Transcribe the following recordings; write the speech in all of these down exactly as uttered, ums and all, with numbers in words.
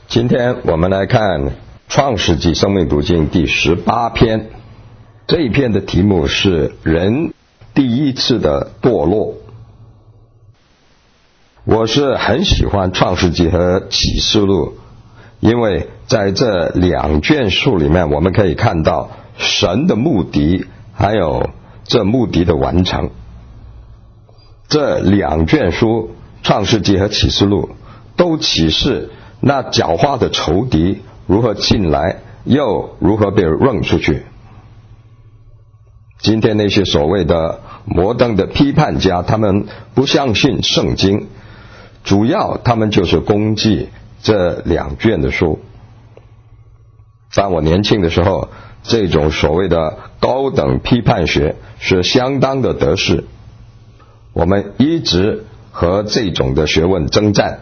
今天我们来看《创世纪生命读经》第十八篇，这一篇的题目是人第一次的堕落。我是很喜欢《创世纪》和《启示录》，因为在这两卷书里面，我们可以看到神的目的，还有这目的的完成。这两卷书《创世纪》和《启示录》都启示那狡猾的仇敌如何进来，又如何被扔出去。今天那些所谓的摩登的批判家，他们不相信圣经，主要他们就是攻击这两卷的书。当我年轻的时候，这种所谓的高等批判学是相当的得势，我们一直和这种的学问征战。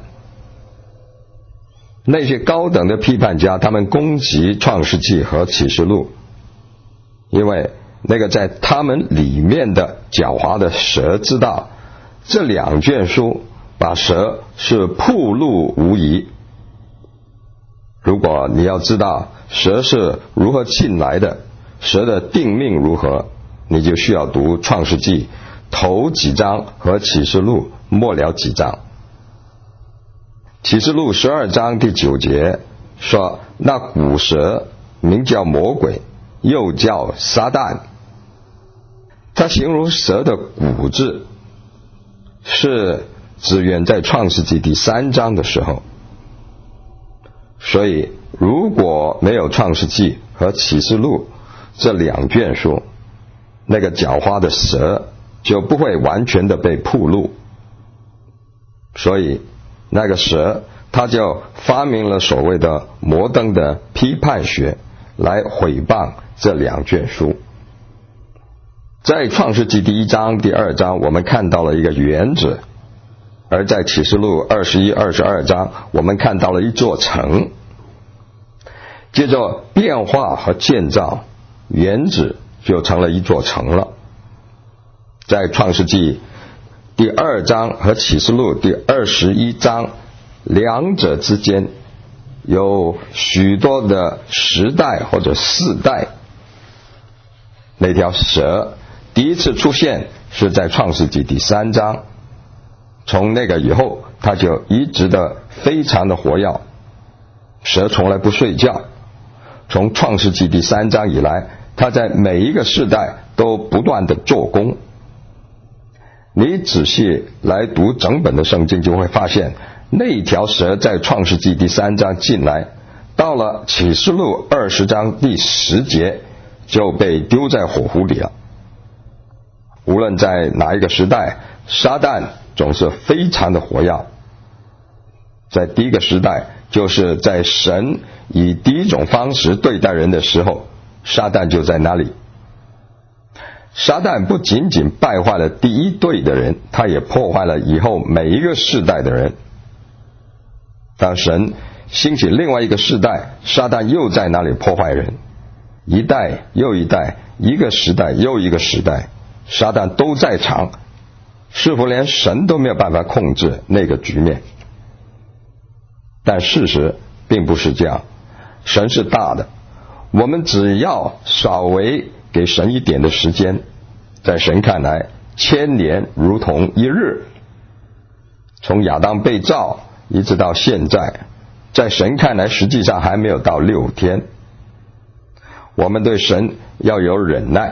那些高等的批判家，他们攻击创世纪和启示录，因为那个在他们里面的狡猾的蛇知道，这两卷书把蛇是暴露无遗。如果你要知道蛇是如何进来的，蛇的定命如何，你就需要读创世纪头几章和启示录末了几章。启示录十二章第九节说，那古蛇名叫魔鬼，又叫撒旦。他形容蛇的古字，是指远在创世纪第三章的时候。所以如果没有创世纪和启示录这两卷书，那个狡猾的蛇就不会完全的被暴露。所以那个蛇他就发明了所谓的摩登的批判学，来毁谤这两卷书。在创世纪第一章第二章，我们看到了一个园子，而在启示录二十一、二十二章，我们看到了一座城。接着变化和建造，园子就成了一座城了。在创世纪第二章和启示录第二十一章，两者之间有许多的时代或者世代。那条蛇第一次出现是在创世纪第三章，从那个以后它就一直的非常的活跃。蛇从来不睡觉，从创世纪第三章以来，它在每一个世代都不断的做工。你仔细来读整本的圣经，就会发现那条蛇在创世纪第三章进来，到了启示录二十章第十节就被丢在火湖里了。无论在哪一个时代，撒旦总是非常的活跃。在第一个时代，就是在神以第一种方式对待人的时候，撒旦就在那里。撒旦不仅仅败坏了第一队的人，他也破坏了以后每一个世代的人。当神兴起另外一个世代，撒旦又在那里破坏人，一代又一代，一个时代又一个时代，撒旦都在场，似乎连神都没有办法控制那个局面。但事实并不是这样，神是大的，我们只要稍微给神一点的时间，在神看来，千年如同一日。从亚当被造一直到现在，在神看来实际上还没有到六天。我们对神要有忍耐。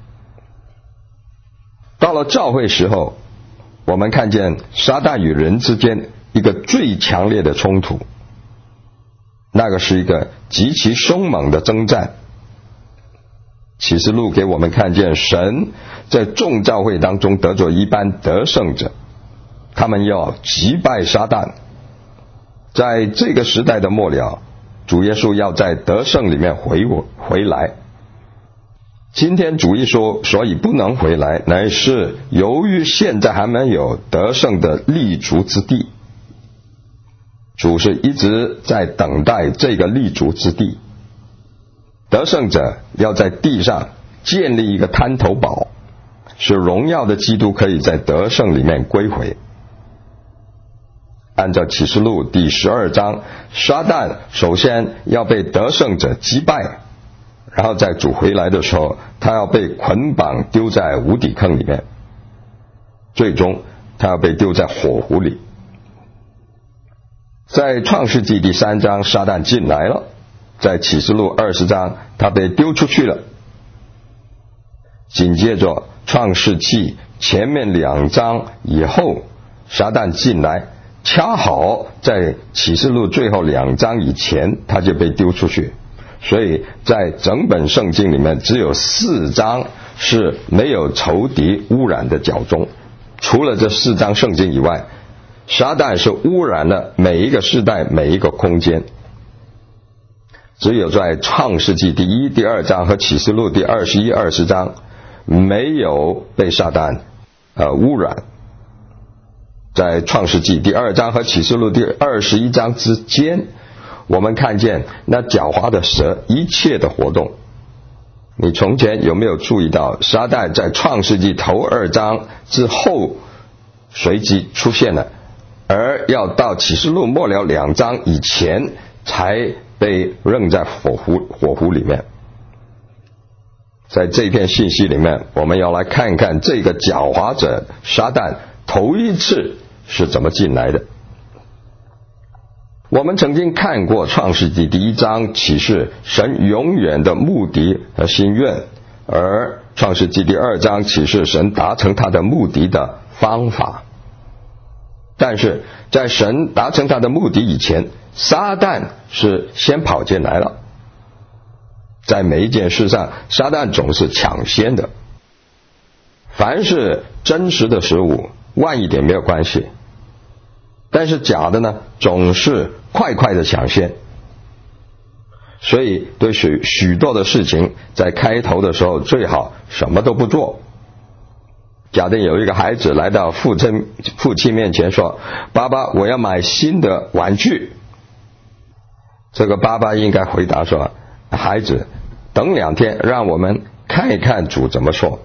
到了教会时候，我们看见撒旦与人之间一个最强烈的冲突，那个是一个极其凶猛的征战。启示录给我们看见神在众教会当中得着一班得胜者，他们要击败撒旦。在这个时代的末了，主耶稣要在得胜里面回回来。今天主耶稣所以不能回来，乃是由于现在还没有得胜的立足之地。主是一直在等待这个立足之地。得胜者要在地上建立一个滩头堡，使荣耀的基督可以在得胜里面归回。 按照启示录第十二章，撒旦首先要被得胜者击败，然后在主回来的时候，他要被捆绑丢在无底坑里面，最终他要被丢在火湖里。在创世纪第三章，撒旦进来了，在启示录二十章，他被丢出去了。紧接着创世纪前面两章以后，撒旦进来，恰好在启示录最后两章以前，他就被丢出去。所以在整本圣经里面，只有四章是没有仇敌污染的脚踪。除了这四章圣经以外，撒旦是污染了每一个世代每一个空间。只有在创世纪第一、第二章和启示录第二十一、二十章没有被撒旦呃污染。在创世纪第二章和启示录第二十一章之间，我们看见那狡猾的蛇一切的活动。你从前有没有注意到，撒旦在创世纪头二章之后随即出现了，而要到启示录末了两章以前才被扔在火湖火湖里面。在这篇信息里面，我们要来看看这个狡猾者撒旦头一次是怎么进来的。我们曾经看过创世纪第一章启示神永远的目的和心愿，而创世纪第二章启示神达成他的目的的方法。但是在神达成他的目的以前，撒旦是先跑进来了。在每一件事上，撒旦总是抢先的。凡是真实的事物，晚一点没有关系，但是假的呢，总是快快的抢先。所以对许许多的事情，在开头的时候最好什么都不做。假定有一个孩子来到父亲父亲面前说：“爸爸，我要买新的玩具。”这个爸爸应该回答说：“孩子，等两天，让我们看一看主怎么说。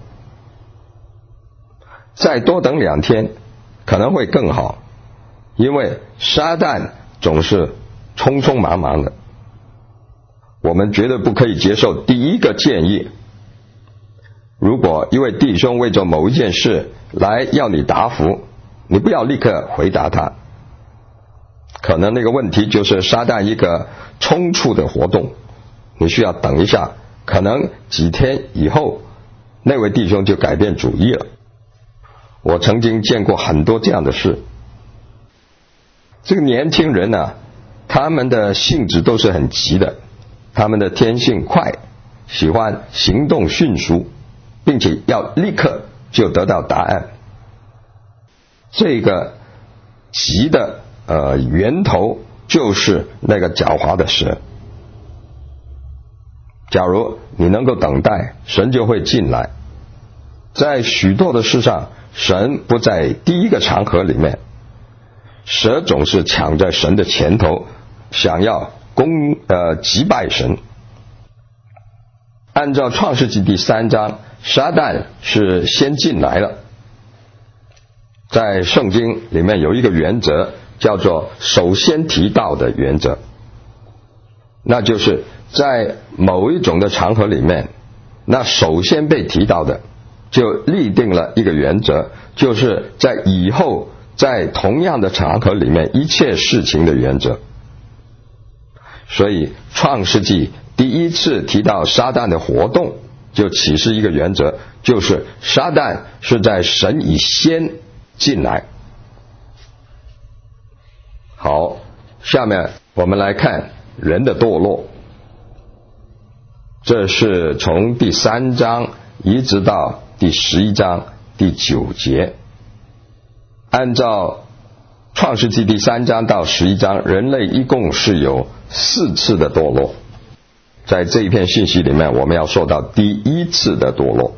再多等两天可能会更好，因为撒旦总是匆匆忙忙的。我们绝对不可以接受第一个建议。如果一位弟兄为着某一件事来要你答复，你不要立刻回答他。可能那个问题就是撒旦一个冲突的活动，你需要等一下，可能几天以后那位弟兄就改变主意了。我曾经见过很多这样的事。这个年轻人啊，他们的性质都是很急的，他们的天性快，喜欢行动迅速，并且要立刻就得到答案。这个急的呃源头就是那个狡猾的蛇。假如你能够等待，神就会进来。在许多的事上，神不在第一个场合里面，蛇总是抢在神的前头，想要攻呃击败神。按照创世纪第三章，撒旦是先进来了。在圣经里面有一个原则，叫做首先提到的原则，那就是在某一种的场合里面，那首先被提到的就立定了一个原则，就是在以后在同样的场合里面一切事情的原则。所以创世纪第一次提到撒旦的活动，就启示一个原则，就是撒旦是在神以先进来。好，下面我们来看人的堕落。这是从第三章一直到第十一章第九节。按照创世纪第三章到十一章，人类一共是有四次的堕落。在这一篇信息里面，我们要说到第一次的堕落。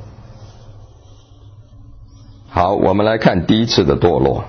好，我们来看第一次的堕落。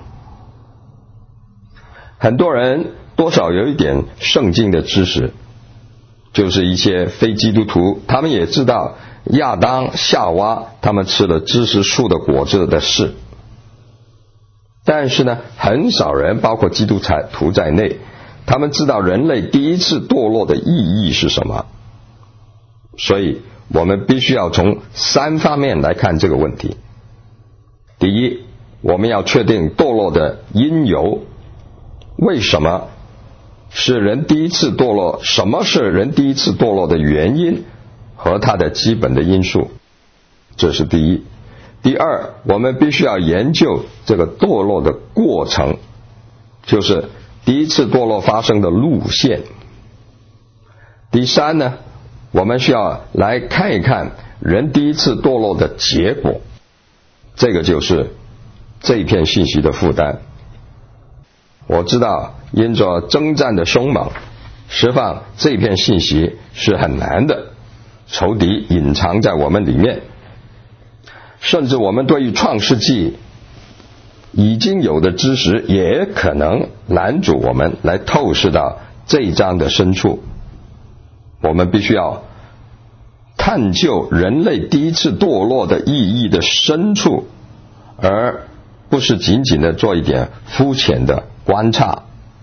很多人多少有一点圣经的知识，就是一些非基督徒，他们也知道亚当夏娃他们吃了知识树的果子的事。 但是呢，很少人，包括基督徒在内，他们知道人类第一次堕落的意义是什么。所以我们必须要从三方面来看这个问题。第一，我们要确定堕落的因由，为什么是人第一次堕落，什么是人第一次堕落的原因和它的基本的因素，这是第一。第二，我们必须要研究这个堕落的过程，就是第一次堕落发生的路线。第三呢，我们需要来看一看人第一次堕落的结果，这个就是这一片信息的负担。我知道因着征战的凶猛，释放这片信息是很难的，仇敌隐藏在我们里面，甚至我们对于创世纪已经有的知识也可能拦阻我们来透视到这一章的深处。我们必须要探究人类第一次堕落的意义的深处，而不是仅仅的做一点肤浅的观察。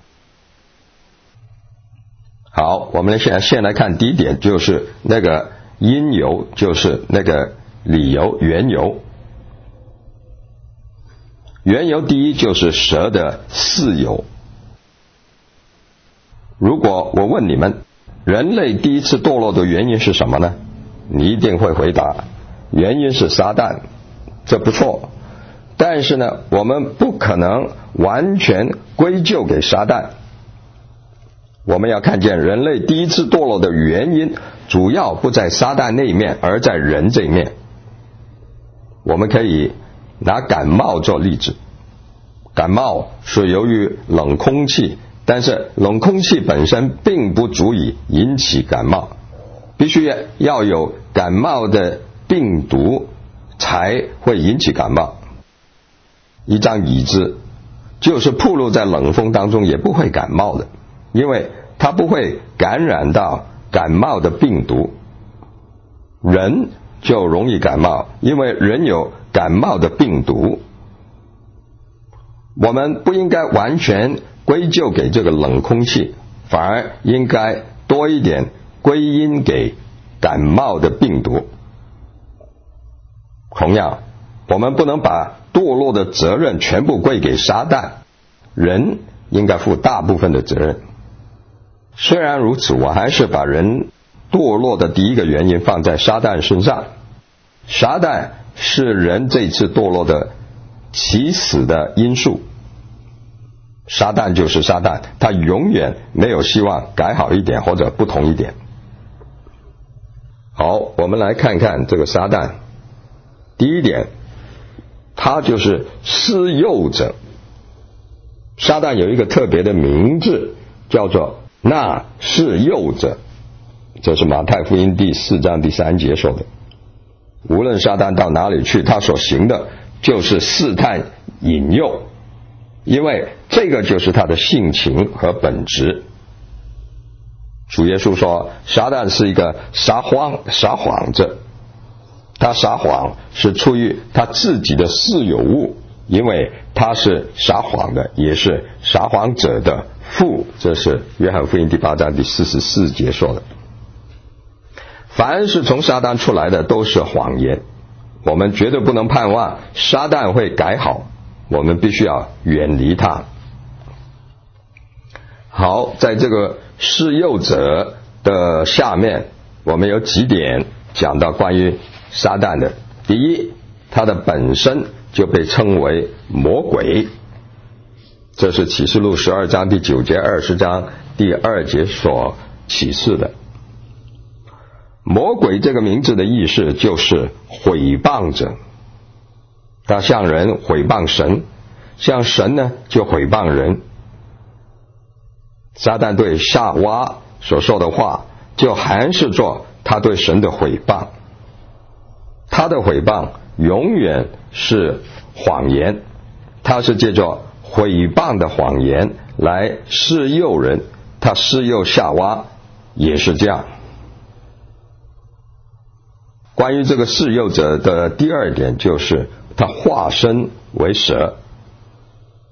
好，我们现在先来看第一点，就是那个因由，就是那个理由，缘由。缘由第一就是蛇的四由。如果我问你们，人类第一次堕落的原因是什么呢？你一定会回答，原因是撒旦，这不错。但是呢，我们不可能完全归咎给撒旦。我们要看见人类第一次堕落的原因，主要不在撒旦那一面，而在人这一面。我们可以拿感冒做例子。感冒是由于冷空气，但是冷空气本身并不足以引起感冒，必须要有感冒的病毒才会引起感冒。一张椅子就是暴露在冷风当中也不会感冒的，因为它不会感染到感冒的病毒。人就容易感冒，因为人有感冒的病毒。我们不应该完全归咎给这个冷空气，反而应该多一点归因给感冒的病毒。同样，我们不能把堕落的责任全部归给撒旦，人应该负大部分的责任。虽然如此，我还是把人堕落的第一个原因放在撒旦身上。撒旦是人这次堕落的起始的因素。撒旦就是撒旦，他永远没有希望改好一点或者不同一点。好，我们来看看这个撒旦。第一点，他就是施诱者。撒旦有一个特别的名字，叫做那施诱者，这是马太福音第四章第三节说的。无论撒旦到哪里去，他所行的就是试探引诱，因为这个就是他的性情和本质。主耶稣说，撒旦是一个撒谎撒谎者，他撒谎是出于他自己的私有物，因为他是撒谎的，也是撒谎者的父。这是约翰福音第八章第四十四节说的。凡是从撒旦出来的都是谎言，我们绝对不能盼望撒旦会改好，我们必须要远离他。好，在这个施诱者的下面，我们有几点讲到关于撒旦的。第一，他的本身就被称为魔鬼，这是启示录十二章第九节、二十章第二节所启示的。魔鬼这个名字的意思就是毁谤者，他向人毁谤神，向神呢就毁谤人。撒旦对夏娃所说的话，就含是做他对神的毁谤。他的毁谤永远是谎言，他是借着毁谤的谎言来施诱人，他施诱夏娃也是这样。关于这个施诱者的第二点，就是他化身为蛇。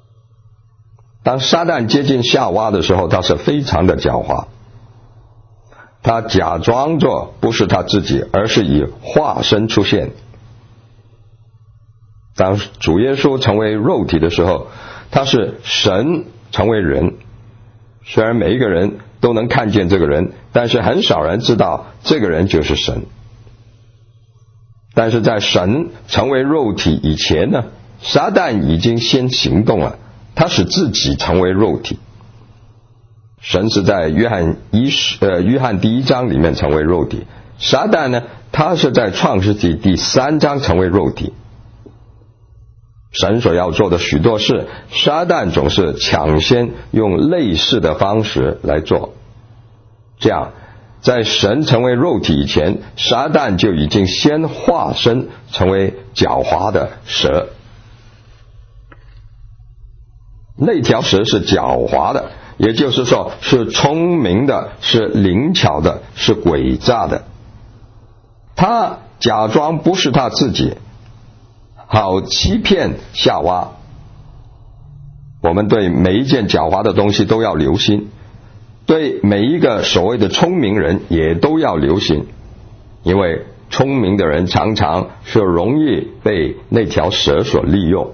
当撒旦接近夏娃的时候，他是非常的狡猾，他假装作不是他自己，而是以化身出现。当主耶稣成为肉体的时候，他是神成为人，虽然每一个人都能看见这个人，但是很少人知道这个人就是神。但是在神成为肉体以前呢，撒旦已经先行动了，他使自己成为肉体。神是在约翰一呃约翰第一章里面成为肉体，撒旦呢，他是在创世纪第三章成为肉体。神所要做的许多事，撒旦总是抢先用类似的方式来做。这样，在神成为肉体以前，撒旦就已经先化身成为狡猾的蛇。那条蛇是狡猾的，也就是说是聪明的，是灵巧的，是诡诈的。他假装不是他自己，好欺骗夏娃。我们对每一件狡猾的东西都要留心，对每一个所谓的聪明人也都要留心，因为聪明的人常常是容易被那条蛇所利用。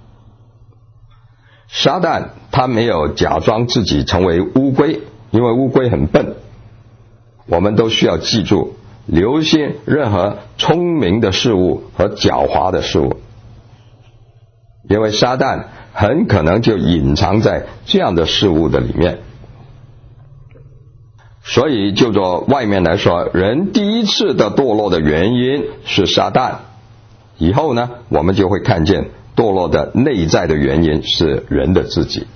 撒旦他没有假装自己成为乌龟，因为乌龟很笨。我们都需要记住，留心任何聪明的事物和狡猾的事物，因为撒旦很可能就隐藏在这样的事物的里面。所以就着外面来说，人第一次的堕落的原因是撒旦，以后呢，我们就会看见堕落的内在的原因是人的自己。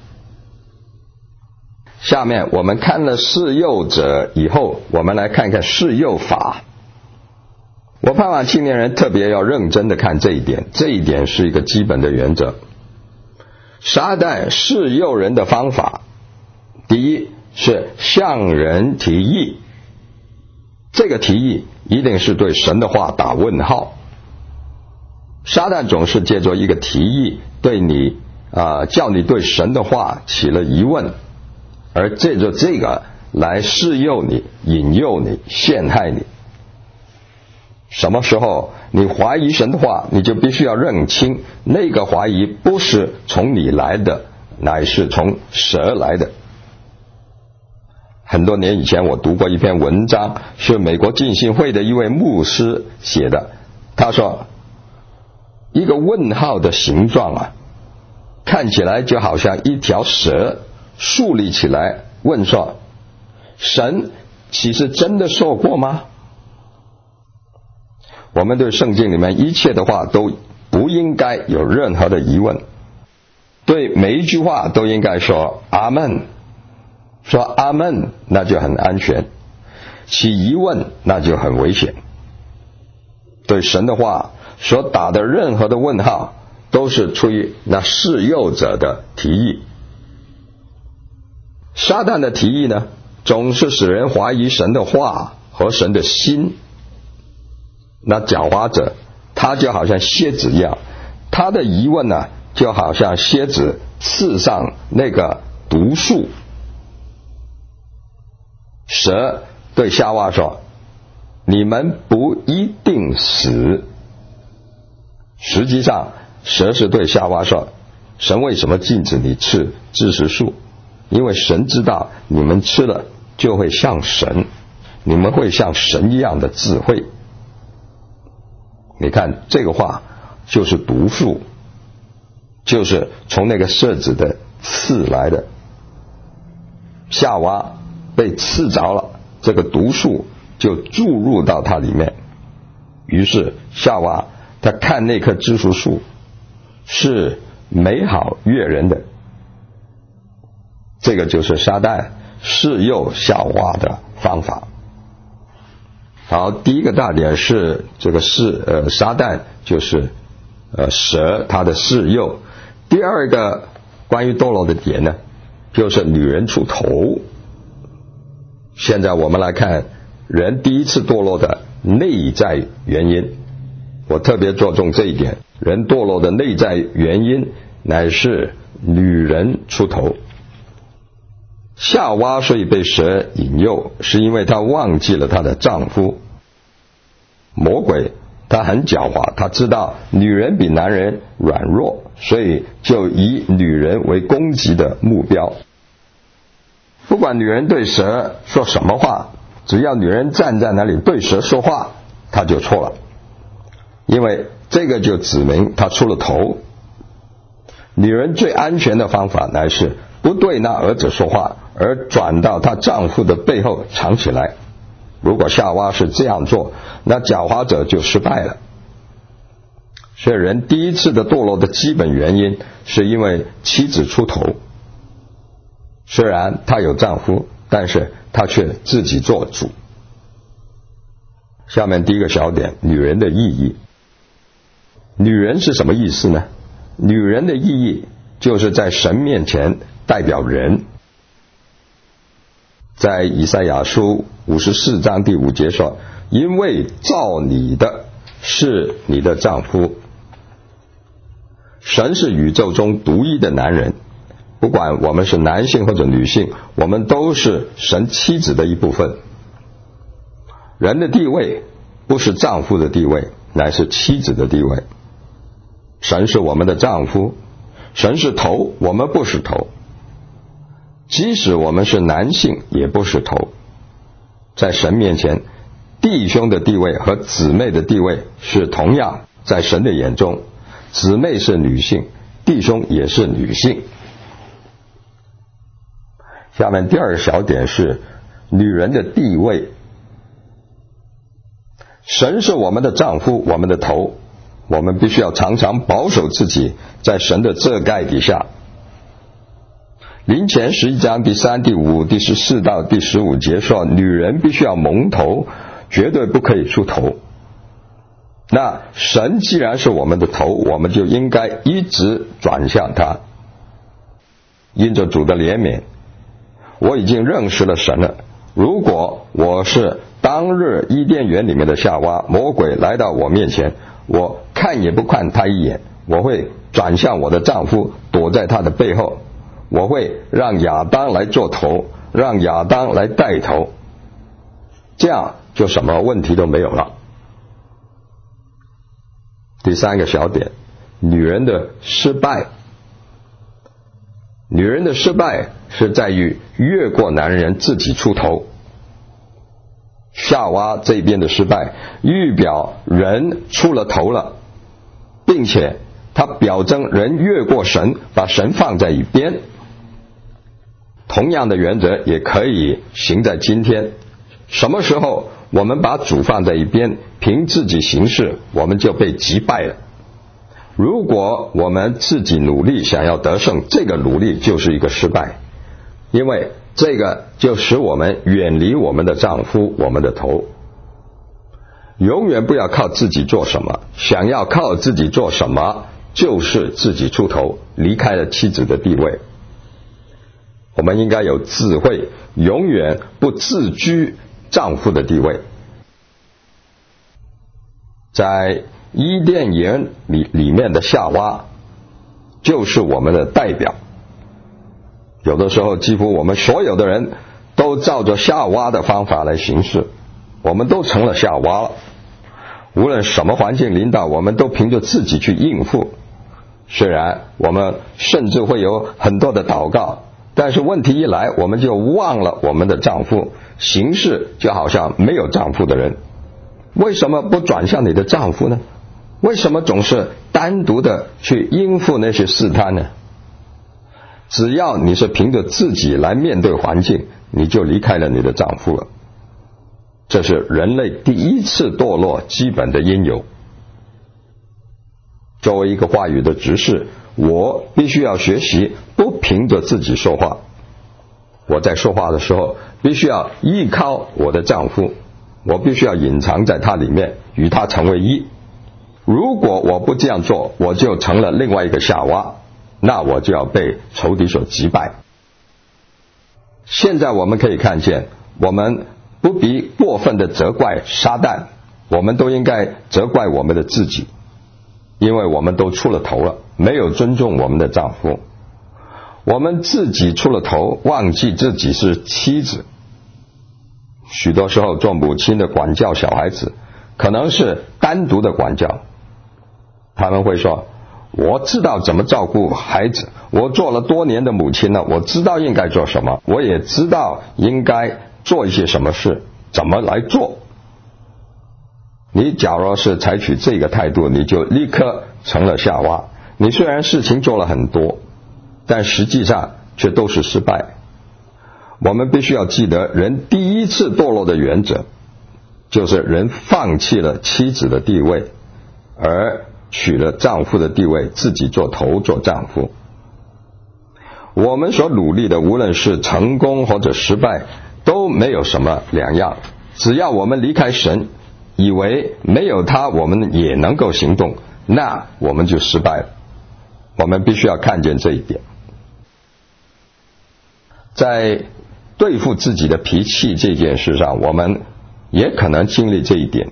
下面我们看了试诱者以后，我们来看看试诱法。我盼望青年人特别要认真的看这一点，这一点是一个基本的原则。撒旦试诱人的方法，第一是向人提议，这个提议一定是对神的话打问号。撒旦总是借着一个提议对你啊、呃，叫你对神的话起了疑问，而借着这个来试诱你、引诱你、陷害你。什么时候你怀疑神的话，你就必须要认清那个怀疑不是从你来的，乃是从蛇来的。很多年以前我读过一篇文章，是美国浸信会的一位牧师写的。他说一个问号的形状啊，看起来就好像一条蛇竖立起来，问说神其实真的说过吗？我们对圣经里面一切的话都不应该有任何的疑问，对每一句话都应该说阿们，说阿们那就很安全，起疑问那就很危险。对神的话所打的任何的问号，都是出于那试诱者的提议。撒旦的提议呢，总是使人怀疑神的话和神的心。那狡猾者，他就好像蝎子一样，他的疑问呢，就好像蝎子刺上那个毒素。蛇对夏娃说，你们不一定死。实际上蛇是对夏娃说，神为什么禁止你吃知识树？因为神知道你们吃了就会像神，你们会像神一样的智慧。你看这个话就是毒素，就是从那个蛇子的刺来的。夏娃被刺着了，这个毒素就注入到它里面，于是夏娃她看那棵知识树是美好悦人的。这个就是撒旦试诱夏娃的方法。好，第一个大点是这个是呃撒旦就是呃蛇它的试诱。第二个关于堕落的点呢，就是女人出头。现在我们来看人第一次堕落的内在原因，我特别着重这一点，人堕落的内在原因乃是女人出头。夏娃所以被蛇引诱，是因为她忘记了她的丈夫。魔鬼他很狡猾，他知道女人比男人软弱，所以就以女人为攻击的目标。不管女人对蛇说什么话，只要女人站在那里对蛇说话，他就错了，因为这个就指明他出了头。女人最安全的方法乃是不对那儿子说话，而转到她丈夫的背后藏起来。如果夏娃是这样做，那狡猾者就失败了。所以人第一次的堕落的基本原因是因为妻子出头。虽然她有丈夫，但是她却自己做主。下面第一个小点，女人的意义。女人是什么意思呢？女人的意义就是在神面前代表人。在以赛亚书五十四章第五节说，因为造你的是你的丈夫。神是宇宙中独一的男人，不管我们是男性或者女性，我们都是神妻子的一部分。人的地位不是丈夫的地位，乃是妻子的地位。神是我们的丈夫，神是头，我们不是头。即使我们是男性，也不是头。在神面前，弟兄的地位和姊妹的地位是同样，在神的眼中，姊妹是女性，弟兄也是女性。下面第二个小点是女人的地位。神是我们的丈夫，我们的头，我们必须要常常保守自己在神的遮盖底下。林前十一章第三、第五、第十四到第十五节说，女人必须要蒙头，绝对不可以出头。那神既然是我们的头，我们就应该一直转向他。因着主的怜悯，我已经认识了神了。如果我是当日伊甸园里面的夏娃，魔鬼来到我面前，我看也不看他一眼，我会转向我的丈夫，躲在他的背后。我会让亚当来做头，让亚当来带头，这样就什么问题都没有了。第三个小点，女人的失败。女人的失败是在于越过男人自己出头。夏娃这边的失败预表人出了头了，并且它表征人越过神，把神放在一边。同样的原则也可以行在今天。什么时候我们把主放在一边，凭自己行事，我们就被击败了。如果我们自己努力想要得胜，这个努力就是一个失败，因为这个就使我们远离我们的丈夫，我们的头。永远不要靠自己做什么，想要靠自己做什么，就是自己出头，离开了妻子的地位。我们应该有智慧，永远不自居丈夫的地位。在伊甸园 里, 里面的夏娃就是我们的代表。有的时候几乎我们所有的人都照着夏娃的方法来行事，我们都成了夏娃了。无论什么环境临到，我们都凭着自己去应付。虽然我们甚至会有很多的祷告，但是问题一来，我们就忘了我们的丈夫，行事就好像没有丈夫的人。为什么不转向你的丈夫呢？为什么总是单独的去应付那些试探呢？只要你是凭着自己来面对环境，你就离开了你的丈夫了。这是人类第一次堕落基本的因由。作为一个话语的执事，我必须要学习不凭着自己说话。我在说话的时候必须要依靠我的丈夫，我必须要隐藏在他里面，与他成为一。如果我不这样做，我就成了另外一个夏娃，那我就要被仇敌所击败。现在我们可以看见，我们不必过分的责怪撒旦，我们都应该责怪我们的自己，因为我们都出了头了，没有尊重我们的丈夫。 我们自己出了头，忘记自己是妻子。许多时候做母亲的管教小孩子，可能是单独的管教。他们会说，我知道怎么照顾孩子，我做了多年的母亲了，我知道应该做什么，我也知道应该做一些什么事，怎么来做。你假如是采取这个态度，你就立刻成了夏娃。你虽然事情做了很多，但实际上却都是失败。我们必须要记得，人第一次堕落的原则，就是人放弃了妻子的地位，而取了丈夫的地位，自己做头做丈夫。我们所努力的，无论是成功或者失败，都没有什么两样。只要我们离开神，以为没有他我们也能够行动，那我们就失败了。我们必须要看见这一点。在对付自己的脾气这件事上，我们也可能经历这一点。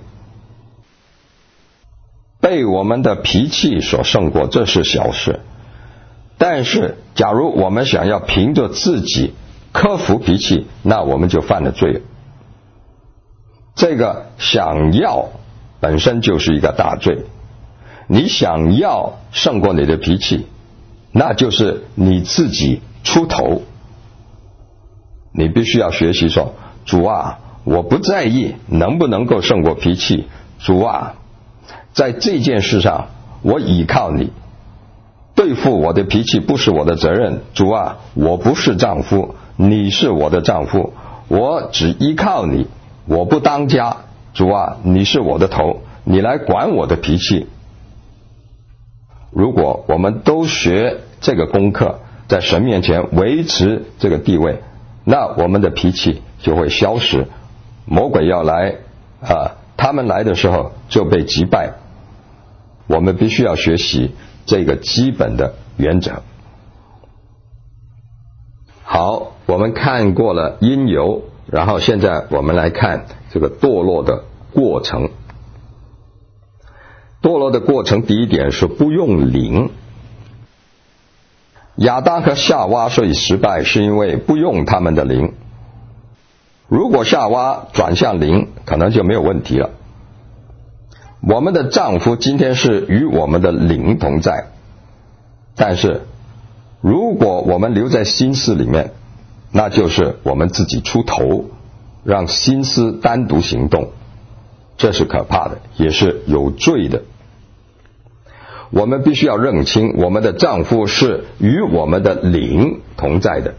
被我们的脾气所胜过，这是小事。但是假如我们想要凭着自己克服脾气，那我们就犯了罪了。这个想要本身就是一个大罪。你想要胜过你的脾气，那就是你自己出头。你必须要学习说，主啊，我不在意能不能够胜过脾气，主啊，在这件事上我倚靠你，对付我的脾气不是我的责任，主啊，我不是丈夫，你是我的丈夫，我只依靠你，我不当家，主啊，你是我的头，你来管我的脾气。如果我们都学这个功课，在神面前维持这个地位，那我们的脾气就会消失。魔鬼要来啊，他们来的时候就被击败。我们必须要学习这个基本的原则。好，我们看过了因由，然后现在我们来看这个堕落的过程。堕落的过程，第一点是不用灵。亚当和夏娃所以失败，是因为不用他们的灵。如果夏娃转向灵，可能就没有问题了。我们的丈夫今天是与我们的灵同在，但是如果我们留在心思里面，那就是我们自己出头，让心思单独行动，这是可怕的，也是有罪的。我们必须要认清，我们的丈夫是与我们的灵同在的，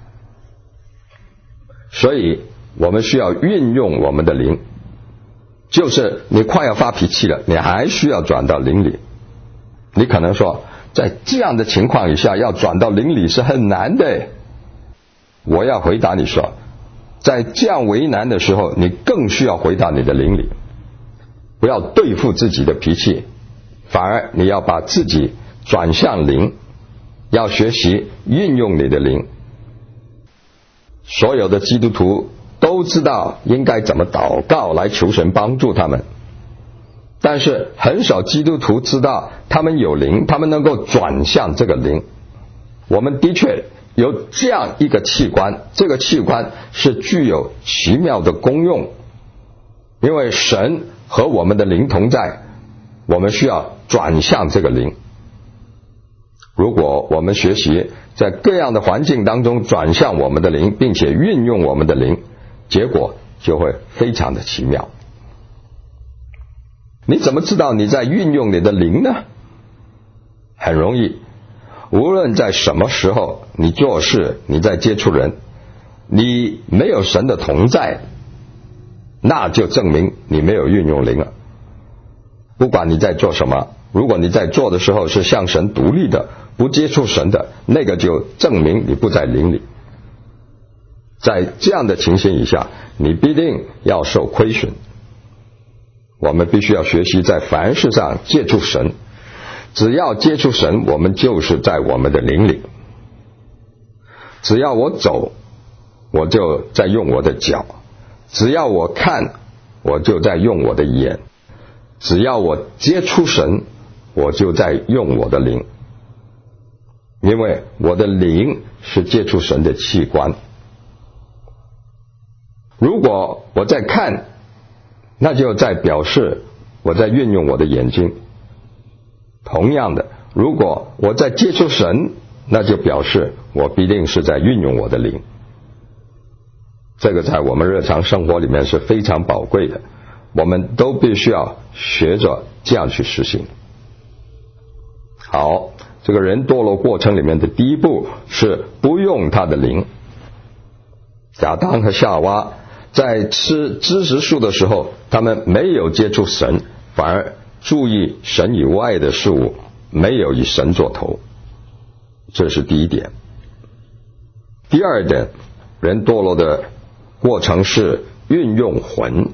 所以我们需要运用我们的灵。就是你快要发脾气了，你还需要转到灵里。你可能说，在这样的情况以下要转到灵里是很难的。我要回答你说，在这样为难的时候，你更需要回到你的灵里。不要对付自己的脾气，反而你要把自己转向灵，要学习运用你的灵。所有的基督徒都知道应该怎么祷告来求神帮助他们，但是很少基督徒知道他们有灵，他们能够转向这个灵。我们的确有这样一个器官，这个器官是具有奇妙的功用，因为神和我们的灵同在，我们需要转向这个灵。如果我们学习在各样的环境当中转向我们的灵，并且运用我们的灵，结果就会非常的奇妙。你怎么知道你在运用你的灵呢？很容易，无论在什么时候你做事，你在接触人，你没有神的同在，那就证明你没有运用灵了。不管你在做什么，如果你在做的时候是向神独立的，不接触神的，那个就证明你不在灵里。在这样的情形以下，你必定要受亏损。我们必须要学习在凡事上接触神，只要接触神，我们就是在我们的灵里。只要我走，我就在用我的脚；只要我看，我就在用我的眼；只要我接触神，我就在用我的灵。因为我的灵是接触神的器官。如果我在看，那就在表示我在运用我的眼睛。同样的，如果我在接触神，那就表示我必定是在运用我的灵。这个在我们日常生活里面是非常宝贵的，我们都必须要学着这样去实行。好，这个人堕落过程里面的第一步是不用他的灵。亚当和夏娃在吃知识树的时候，他们没有接触神，反而注意神以外的事物，没有以神做头。这是第一点。第二点，人堕落的过程是运用魂。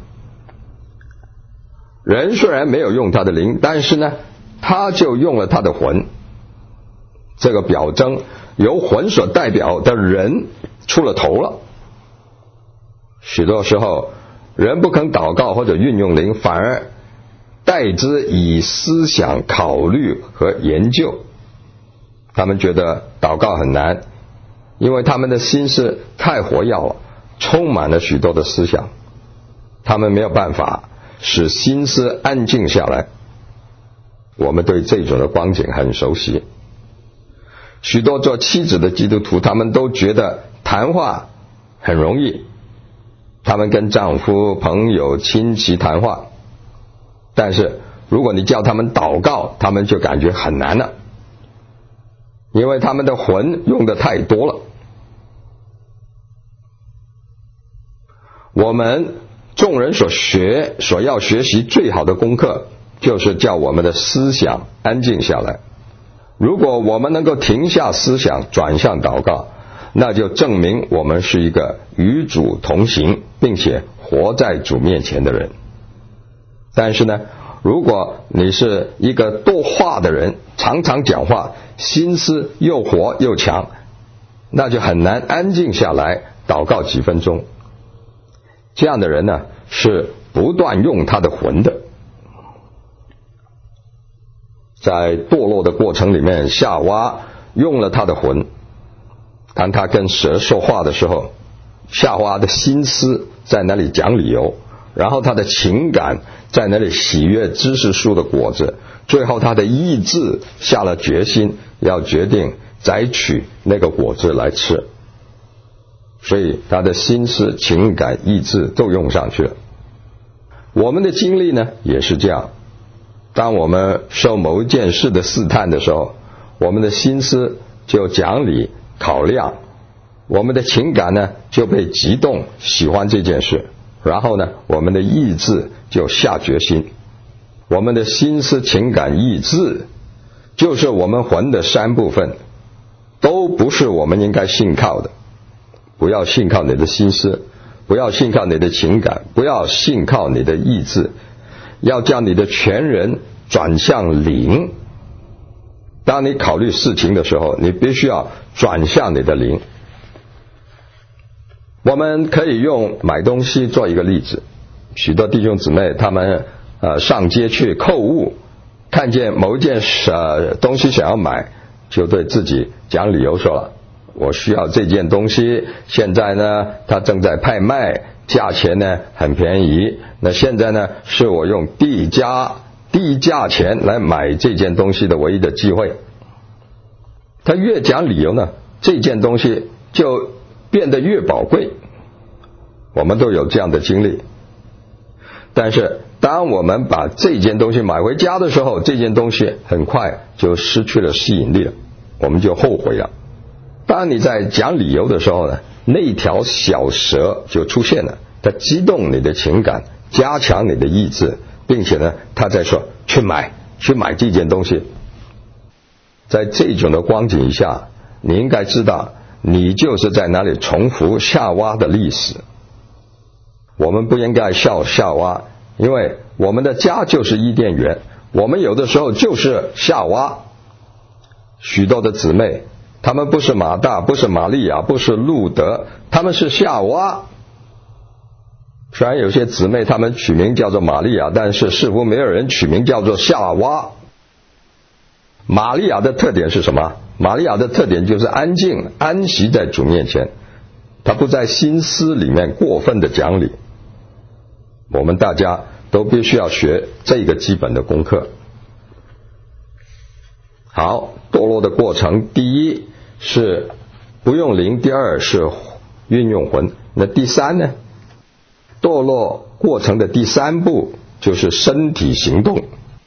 人虽然没有用他的灵，但是呢，他就用了他的魂。这个表征由魂所代表的人出了头了。许多时候，人不肯祷告或者运用灵，反而代之以思想考虑和研究。他们觉得祷告很难，因为他们的心思太活跃了，充满了许多的思想，他们没有办法使心思安静下来。我们对这种的光景很熟悉。许多做妻子的基督徒，他们都觉得谈话很容易，他们跟丈夫、朋友、亲戚谈话，但是如果你叫他们祷告，他们就感觉很难了，因为他们的魂用的太多了。我们众人所学所要学习最好的功课，就是叫我们的思想安静下来。如果我们能够停下思想，转向祷告，那就证明我们是一个与主同行，并且活在主面前的人。但是呢，如果你是一个多话的人，常常讲话，心思又活又强，那就很难安静下来祷告几分钟。这样的人呢，是不断用他的魂的。在堕落的过程里面，夏娃用了他的魂。当他跟蛇说话的时候，夏娃的心思在那里讲理由，然后他的情感在那里喜悦知识树的果子，最后他的意志下了决心，要决定摘取那个果子来吃。所以他的心思、情感、意志都用上去了。我们的经历呢，也是这样。当我们受某一件事的试探的时候，我们的心思就讲理考量，我们的情感呢就被激动，喜欢这件事，然后呢，我们的意志就下决心。我们的心思、情感、意志就是我们魂的三部分，都不是我们应该信靠的。不要信靠你的心思，不要信靠你的情感，不要信靠你的意志，要将你的全人转向灵。当你考虑事情的时候，你必须要转向你的灵。我们可以用买东西做一个例子。许多弟兄姊妹他们呃上街去购物，看见某一件呃东西想要买，就对自己讲理由说了，我需要这件东西，现在呢它正在拍卖，价钱呢很便宜，那现在呢是我用低价低价钱来买这件东西的唯一的机会。他越讲理由呢，这件东西就变得越宝贵。我们都有这样的经历。但是当我们把这件东西买回家的时候，这件东西很快就失去了吸引力了，我们就后悔了。当你在讲理由的时候呢，那条小蛇就出现了，它激动你的情感，加强你的意志，并且呢，它在说去买去买这件东西。在这种的光景下，你应该知道，你就是在那里重复夏娃的历史。我们不应该笑夏娃，因为我们的家就是伊甸园，我们有的时候就是夏娃。许多的姊妹，他们不是马大，不是玛利亚，不是路德，他们是夏娃。虽然有些姊妹他们取名叫做玛利亚，但是似乎没有人取名叫做夏娃。玛利亚的特点是什么？ 玛利亚的特点就是安静，安息在主面前，她不在心思里面过分的讲理。我们大家都必须要学这个基本的功课。好，堕落的过程，第一是不用灵，第二是运用魂。那第三呢？堕落过程的第三步就是身体行动。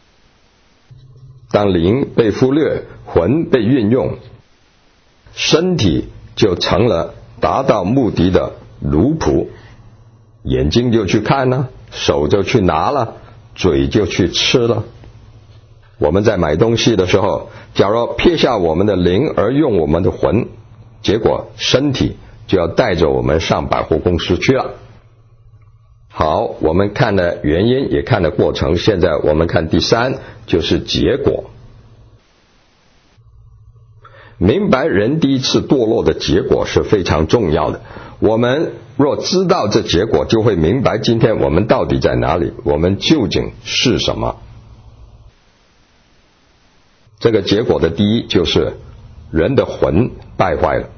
当灵被忽略，魂被运用，身体就成了达到目的的奴仆，眼睛就去看了，手就去拿了，嘴就去吃了。我们在买东西的时候，假如撇下我们的灵而用我们的魂，结果身体就要带着我们上百货公司去了。好，我们看了原因，也看了过程，现在我们看第三，就是结果。明白人第一次堕落的结果是非常重要的。我们若知道这结果，就会明白今天我们到底在哪里，我们究竟是什么。这个结果的第一就是人的魂败坏了。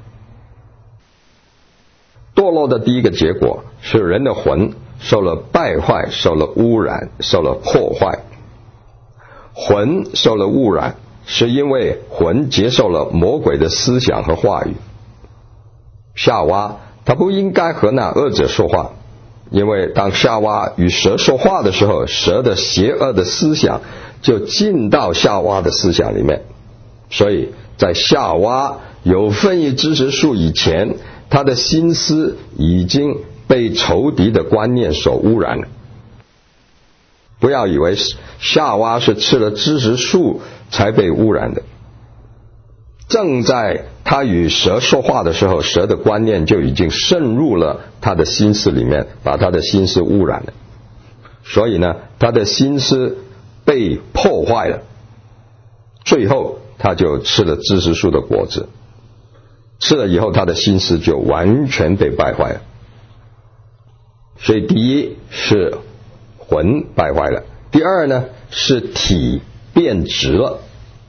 堕落的第一个结果是人的魂受了败坏，受了污染，受了破坏。魂受了污染，是因为魂接受了魔鬼的思想和话语。夏娃她不应该和那恶者说话，因为当夏娃与蛇说话的时候，蛇的邪恶的思想就进到夏娃的思想里面。所以在夏娃有分异知识树以前，她的心思已经被仇敌的观念所污染了。不要以为夏娃是吃了知识树才被污染的，正在他与蛇说话的时候，蛇的观念就已经渗入了他的心思里面，把他的心思污染了。所以呢，他的心思被破坏了，最后他就吃了知识树的果子，吃了以后他的心思就完全被败坏了。所以第一是魂败坏了，第二呢是体变质了。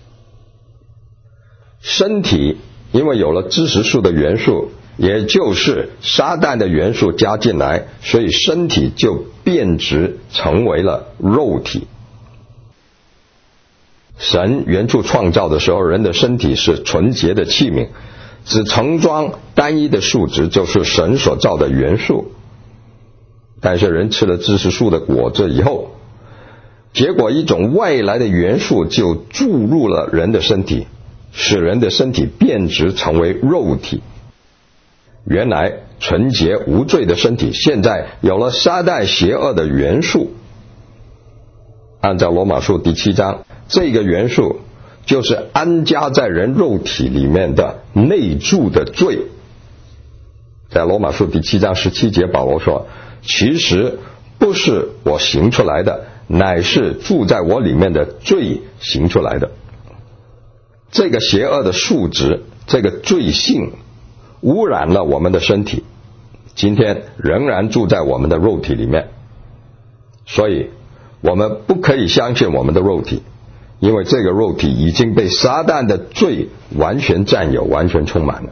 身体因为有了知识树的元素，也就是撒旦的元素加进来，所以身体就变质成为了肉体。神原初创造的时候，人的身体是纯洁的器皿，只盛装单一的数值，就是神所造的元素。但是人吃了知识树的果子以后，结果一种外来的元素就注入了人的身体，使人的身体变质成为肉体。原来纯洁无罪的身体，现在有了撒旦邪恶的元素。按照罗马书第七章，这个元素就是安家在人肉体里面的内住的罪。在罗马书第七章十七节，保罗说，其实不是我行出来的，乃是住在我里面的罪行出来的。这个邪恶的数值，这个罪性污染了我们的身体，今天仍然住在我们的肉体里面。所以我们不可以相信我们的肉体，因为这个肉体已经被撒旦的罪完全占有，完全充满了。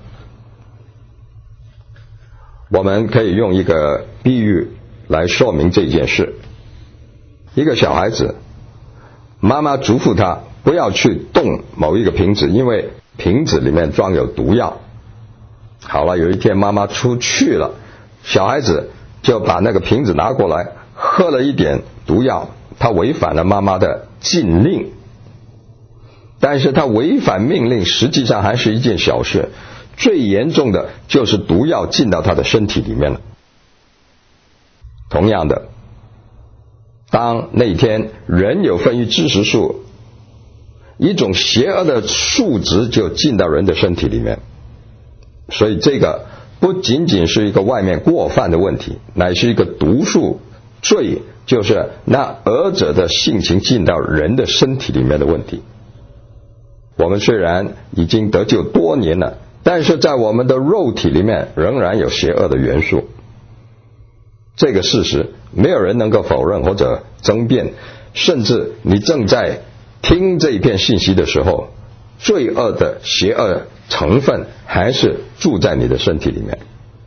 我们可以用一个比喻来说明这件事。一个小孩子，妈妈嘱咐他不要去动某一个瓶子，因为瓶子里面装有毒药。好了，有一天妈妈出去了，小孩子就把那个瓶子拿过来，喝了一点毒药，他违反了妈妈的禁令。但是他违反命令实际上还是一件小事，最严重的就是毒药进到他的身体里面了。同样的，当那天人有分于知识树，一种邪恶的数值就进到人的身体里面。所以这个不仅仅是一个外面过犯的问题，乃是一个毒素罪，就是那恶者的性情进到人的身体里面的问题。我们虽然已经得救多年了，但是在我们的肉体里面仍然有邪恶的元素。这个事实没有人能够否认或者争辩，甚至你正在听这一片信息的时候， 罪恶的邪恶成分还是住在你的身体里面。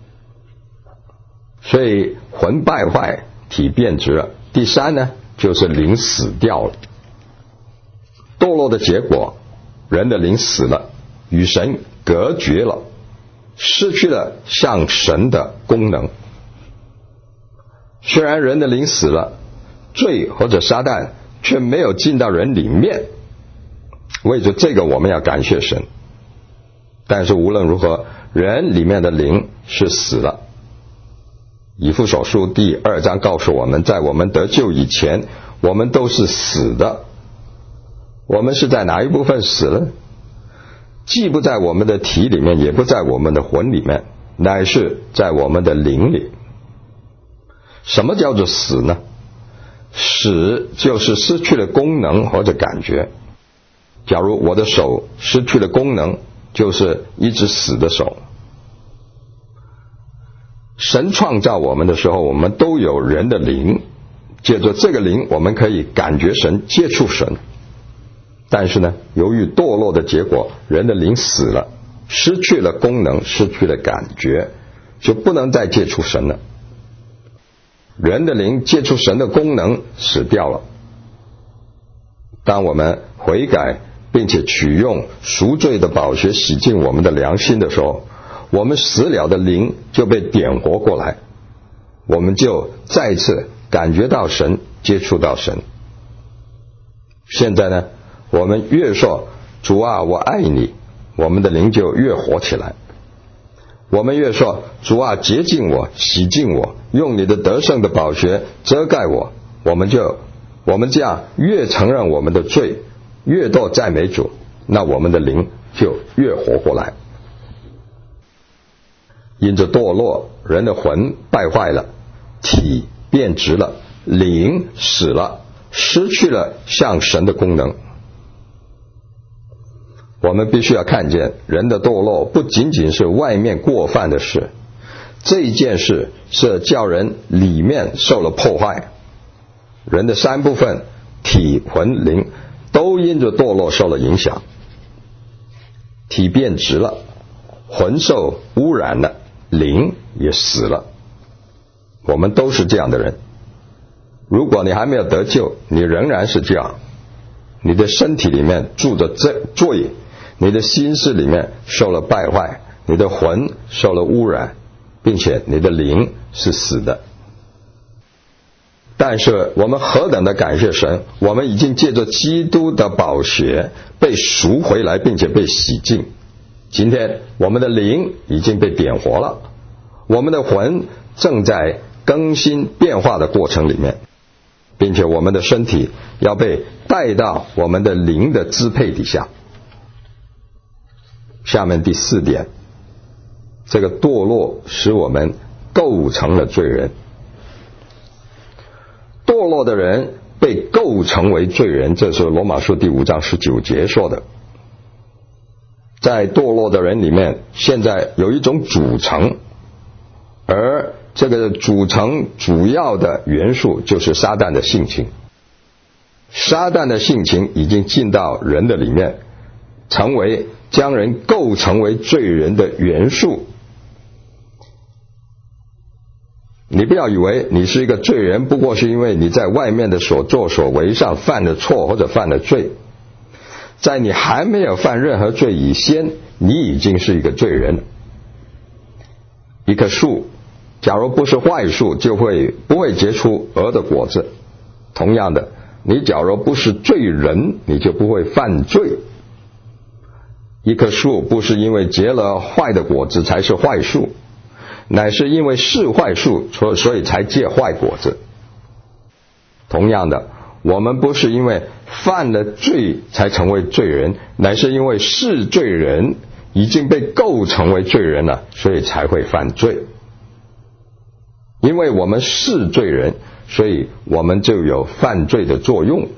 所以魂败坏，体变质了。第三呢，就是灵死掉了。堕落的结果，人的灵死了，与神隔绝了，失去了像神的功能。虽然人的灵死了，罪或者撒旦却没有进到人里面，为着这个我们要感谢神。但是无论如何，人里面的灵是死了。以弗所书第二章告诉我们，在我们得救以前，我们都是死的。我们是在哪一部分死了？既不在我们的体里面，也不在我们的魂里面，乃是在我们的灵里。什么叫做死呢？死就是失去了功能或者感觉。假如我的手失去了功能，就是一只死的手。神创造我们的时候，我们都有人的灵，借着这个灵，我们可以感觉神，接触神。但是呢，由于堕落的结果，人的灵死了，失去了功能，失去了感觉，就不能再接触神了。人的灵接触神的功能死掉了。当我们悔改，并且取用赎罪的宝血洗净我们的良心的时候，我们死了的灵就被点活过来，我们就再次感觉到神，接触到神。现在呢，我们越说主啊我爱你，我们的灵就越活起来。我们越说主啊洁净我，洗净我，用你的得胜的宝血遮盖我，我们就我们这样越承认我们的罪，越多赞美主，那我们的灵就越活过来。因着堕落，人的魂败坏了，体变质了，灵死了，失去了像神的功能。我们必须要看见，人的堕落不仅仅是外面过犯的事，这一件事是叫人里面受了破坏。人的三部分，体、魂、灵，都因着堕落受了影响。体变质了，魂受污染了，灵也死了。我们都是这样的人。如果你还没有得救，你仍然是这样。你的身体里面住着罪，你的心思里面受了败坏，你的魂受了污染，并且你的灵是死的。但是我们何等的感谢神，我们已经借着基督的宝血被赎回来，并且被洗净。今天我们的灵已经被点活了，我们的魂正在更新变化的过程里面，并且我们的身体要被带到我们的灵的支配底下。下面第四点，这个堕落使我们构成了罪人。堕落的人被构成为罪人，这是罗马书第五章十九节说的。在堕落的人里面，现在有一种组成，而这个组成主要的元素就是撒旦的性情。撒旦的性情已经进到人的里面，成为将人构成为罪人的元素。你不要以为你是一个罪人，不过是因为你在外面的所作所为上犯了错或者犯了罪。在你还没有犯任何罪以前，你已经是一个罪人。一棵树假如不是坏树，就会不会结出恶的果子。同样的，你假如不是罪人，你就不会犯罪。一棵树不是因为结了坏的果子才是坏树，乃是因为是坏树，所以才结坏果子。同样的，我们不是因为犯了罪才成为罪人，乃是因为是罪人，已经被构成为罪人了，所以才会犯罪。因为我们是罪人，所以我们就有犯罪的作用。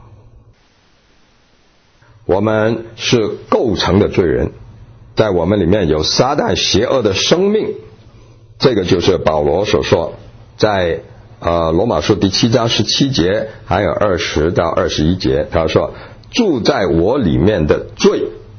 我们是构成的罪人，在我们里面有撒旦邪恶的生命。这个就是保罗所说，在呃罗马书第七章十七节还有二十到二十一节，他说住在我里面的罪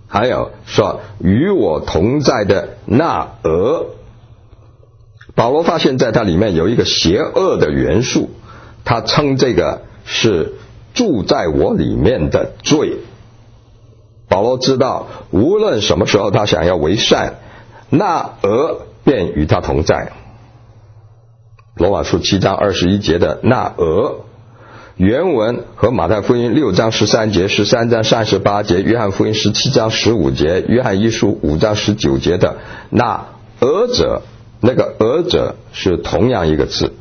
还有说与我同在的那鹅。保罗发现在它里面有一个邪恶的元素，他称这个是住在我里面的罪。保罗知道无论什么时候他想要为善，那鹅便与他同在。罗马书七章二十一节的那鹅，原文和马太福音六章十三节、十三章三十八节、约翰福音十七章十五节、约翰一书五章十九节的那鹅者，那个鹅者是同样一个字，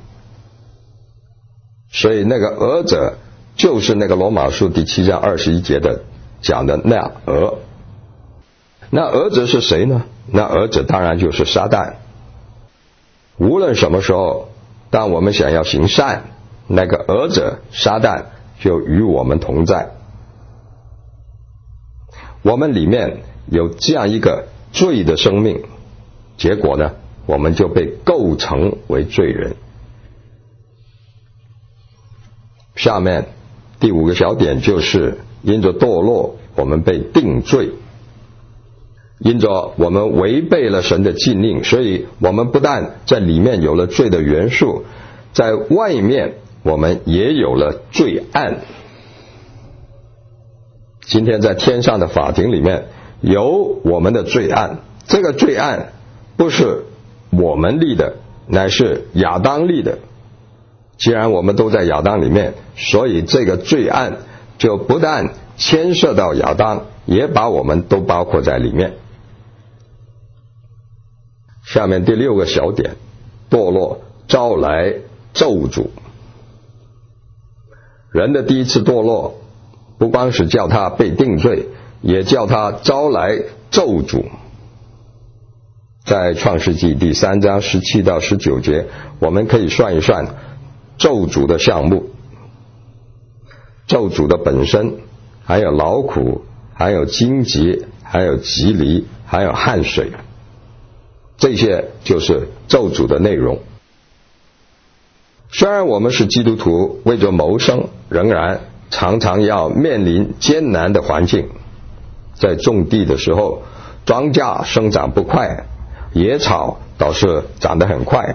所以那个鹅者就是那个罗马书第七章二十一节的讲的那鹅。那鹅者是谁呢？那鹅者当然就是撒旦。无论什么时候，当我们想要行善，那个鹅者撒旦就与我们同在。我们里面有这样一个罪的生命，结果呢，我们就被构成为罪人。下面第五个小点就是因着堕落，我们被定罪。因着我们违背了神的禁令，所以我们不但在里面有了罪的元素，在外面我们也有了罪案。今天在天上的法庭里面有我们的罪案，这个罪案不是我们立的，乃是亚当立的。既然我们都在亚当里面，所以这个罪案就不但牵涉到亚当，也把我们都包括在里面。下面第六个小点，堕落招来咒诅。人的第一次堕落，不光是叫他被定罪，也叫他招来咒诅。在创世纪第三章十七到十九节，我们可以算一算咒诅的项目。咒诅的本身，还有劳苦，还有荆棘，还有棘藜，还有汗水，这些就是咒诅的内容。虽然我们是基督徒，为着谋生，仍然常常要面临艰难的环境。在种地的时候，庄稼生长不快，野草倒是长得很快。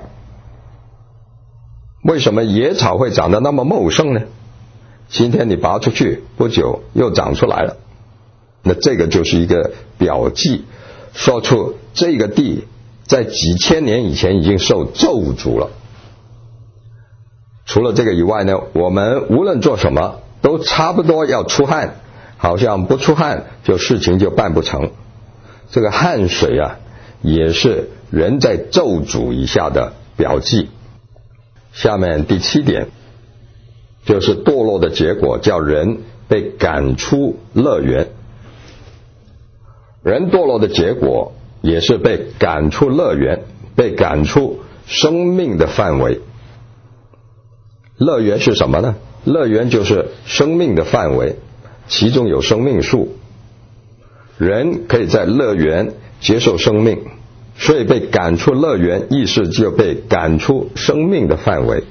为什么野草会长得那么茂盛呢？今天你拔出去，不久又长出来了。那这个就是一个表记，说出这个地在几千年以前已经受咒诅了。除了这个以外呢，我们无论做什么都差不多要出汗，好像不出汗就事情就办不成。这个汗水啊，也是人在咒诅以下的表记。下面第七点就是堕落的结果，叫人被赶出乐园。人堕落的结果也是被赶出乐园，被赶出生命的范围。乐园是什么呢？乐园就是生命的范围，其中有生命树。人可以在乐园接受生命，所以被赶出乐园，意思就被赶出生命的范围。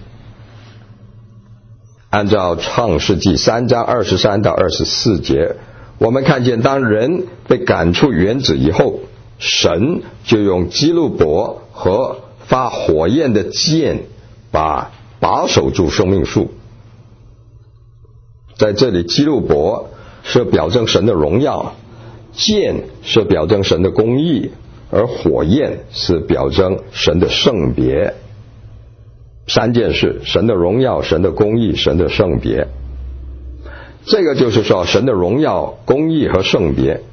按照创世纪三章二十三到二十四节，我们看见当人被赶出园子以后，神就用基路伯和发火焰的剑把把守住生命树。在这里，基路伯是表征神的荣耀，剑是表征神的公义，而火焰是表征神的圣别。三件事：神的荣耀、神的公义、神的圣别。这个就是说，神的荣耀、公义和圣别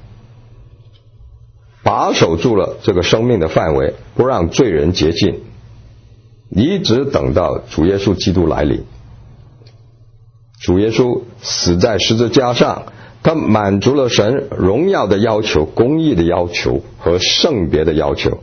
把守住了这个生命的范围，不让罪人接近，一直等到主耶稣基督来临。主耶稣死在十字架上，他满足了神荣耀的要求、公义的要求和圣别的要求，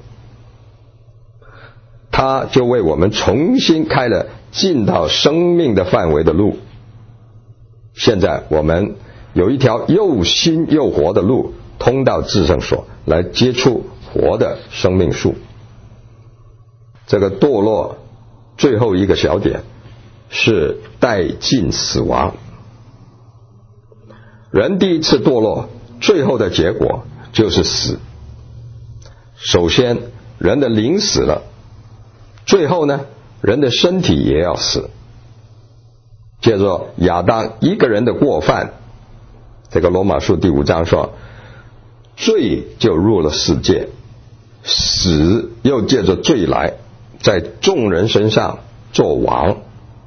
他就为我们重新开了进到生命的范围的路。现在我们有一条又新又活的路，通到至圣所，来接触活的生命树。这个堕落最后一个小点是带进死亡。人第一次堕落，最后的结果就是死。首先人的灵死了，最后呢人的身体也要死。借着亚当一个人的过犯，这个罗马书第五章说，罪就入了世界，死又借着罪来在众人身上作王。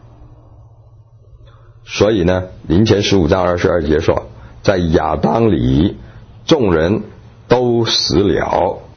所以呢林前十五章二十二节说，在亚当里众人都死了，